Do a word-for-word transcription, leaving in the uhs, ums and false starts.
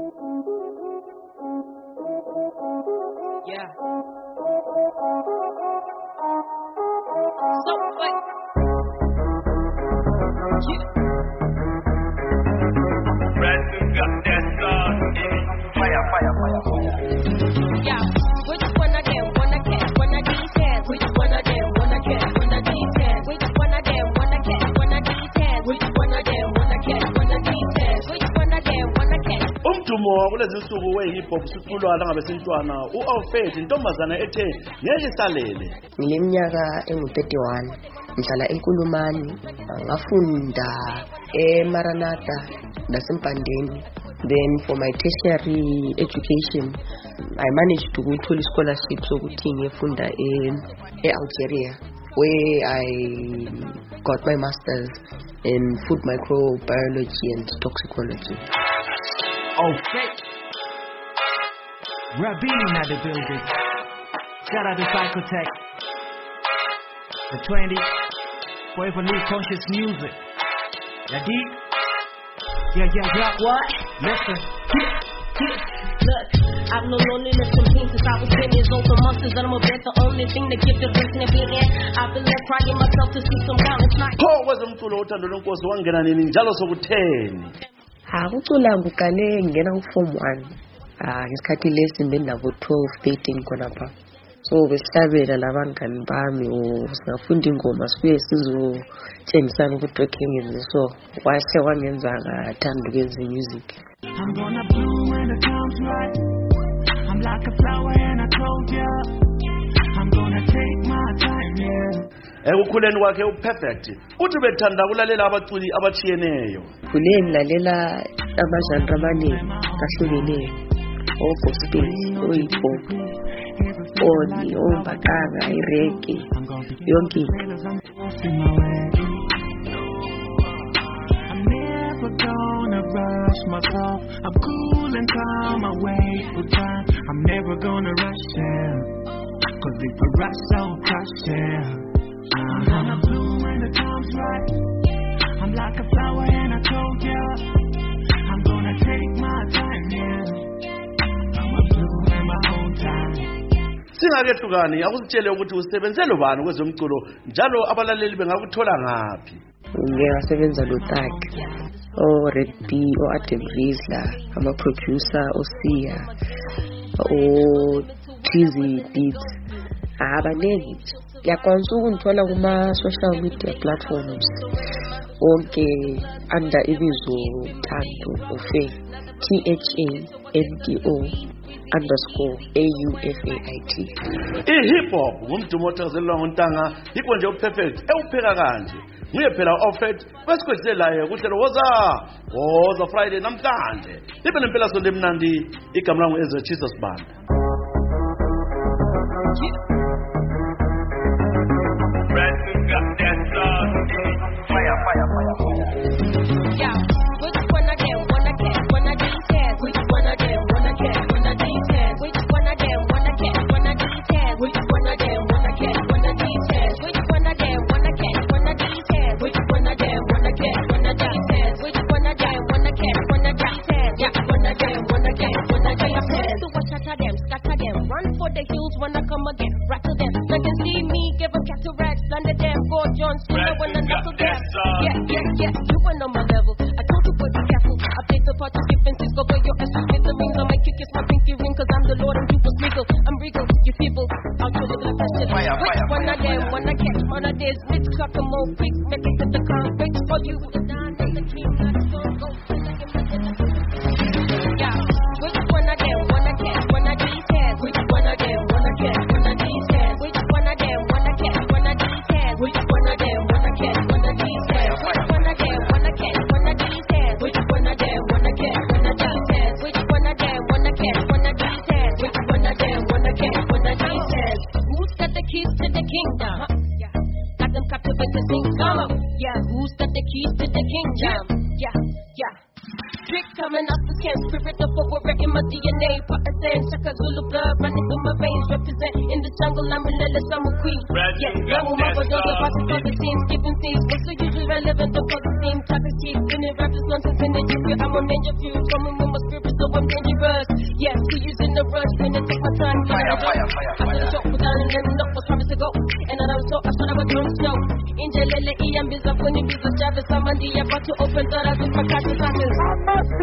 Yeah. So what? Yeah. Random got that song. Fire, fire, fire, fire. Yeah. Which one of them wanna catch one of these hands? Which one of them wanna catch one of these hands? Which one of them wanna catch one of these hands? Which one of them wanna catch one of these hands? Which one of them wanna catch? Umdumo kulezi nsuku we-hip hop siculwa langabesintwana u-Alfred intombazana ethe ngeke isalele. Ngineminyaka engu-thirty-one, ngihlala eNkulumani, ngafunda eMaranatha naseMpandeni. Then for my tertiary education, I managed to go to scholarship sokuthi ngiyefunda e-Algeria, where I got my masters in food microbiology and toxicology. Okay. Rabin at the building. Shout out to Psychotech. The twenty. Forever new conscious music. Yeah, deep. Yeah, yeah, yeah. What? Listen. Yeah, yeah. Look, I've known loneliness and pain since I was ten years old. For months, and I'm a bit the only thing that gives the reason to be in. I've been left crying myself to see some balance. Pho kwezomculo uthando lwenkosi wangena nini njalo sokutheni? Ukucula ngiqale ngena ku-form one. Ah, ngesikhathi lesi benginabo twelve, thirteen khonapha. So besihlabela labangani bami singafunda ingoma sibuye sizotshengisana ukuthi okay ngenze so. Kwase kwangenza ngathanda ukwenza music. I'm gonna bloom when the time's right. I'm like a flower and I told ya. I'm gonna take my time, yeah. Ekukhuleni kwakhe uPerfect uthi bethanda ukulalela abaculi abachiyeneyo. Khule ngilalela amazandla amaningi ahlukeneyo. O gospel, o hip hop, oni, o mbakanga, irege, yonke. I'm never gonna rush myself. I'm cool and calm, I wait for time. I'm never gonna rush, yeah. Cause if I rush, I'll crush, yeah. I'm gonna bloom when the time's right. I'm like a flower and I told ya. I'm gonna take my time, yeah. I'ma bloom in my own time. Singakehlukani akusitshele ukuthi usebenzele bani kwezomculo njalo abalaleli bengakuthola ngaphi? Ngeke asebenza lo Tag, o Red B, o Adam Rizla, ama producer oSiya, o Tizzy Beats. Abaningi yakwanisa ukungithola kuma social media platforms wonke under ibizo Thando Ufait, T H A N D O underscore A U F A I T. I-hip hop ngumdumo othakazelelwa ngontanga yikho nje uPerfect ewupheka kanje. Nguye phela uAlfred wesikwedlelayo kuhlelo woza woza Friday namhlanje. Libe nempela sonto emnandi igama langu Ezra Jesus Banda. Random got that song. Fire, fire, fire, fire. Yeah. Which one of them wanna catch one of these hands? Which one of them wanna catch one of these hands? Which one of them wanna catch one of these hands? Which one of them wanna catch one of these hands? Which one of them wanna catch one of these hands? Which one of them wanna catch one of these hands? Which one of them wanna catch one of these hands? Yeah, one of them wanna catch one of these hands. So what shatter them, scatter them, run for the hills when I come again, rattle them. Let them see me, give them cataracts, slander them, go John Cena when I knuckle them. Yeah, yeah, yeah, you ain't on my level. I told you but be careful. I play the part of differences, go where your essence with the rings. I make you kiss my pinky ring, cause I'm the Lord and you was legal. I'm regal, you feeble. I'll show you the question. Fire, Which fire, one fire, of them fire. wanna catch one of this? Mix up a more quick, make it to the convict. For you, the nine and the king, not a strong go. Yeah, which one of them wanna catch one of these hands? Which one of them wanna catch one of these hands? Which one of them wanna catch one of these hands? Which one of them wanna catch one of these hands? Which one of them wanna catch one of these hands? Which one of them wanna catch one of these hands? Which one of them wanna catch one of these hands? Which one of them wanna catch one of these hands? Who's got the keys to the kingdom? Yeah, got them captivated to sing solo. Yeah, who's got the keys to the kingdom? Yeah, yeah. Trick to coming out the skin. Spirit of a warrior in my D N A. Partisan, Shaka Zulu blood running through my veins. Represent in the jungle, I'm relentless, I'm a queen. Yeah, young woman, but those are passing for the team. Skipping scenes, what's so usually relevant, don't cause the theme. Talking cheap, spinning rappers, nonsense in the juice. I'm on danger fuel, coming with my spirit, so I'm dangerous. Yeah, we using the rush, when I take my time. Fire, fire, fire, I said a joke, but I didn't let me know what's trying to go. And I don't talk, I thought I was drunk snow. In Jalele, Ian Biza, when it is a Jarvis, I'm on the about to open doors with my conscious asses.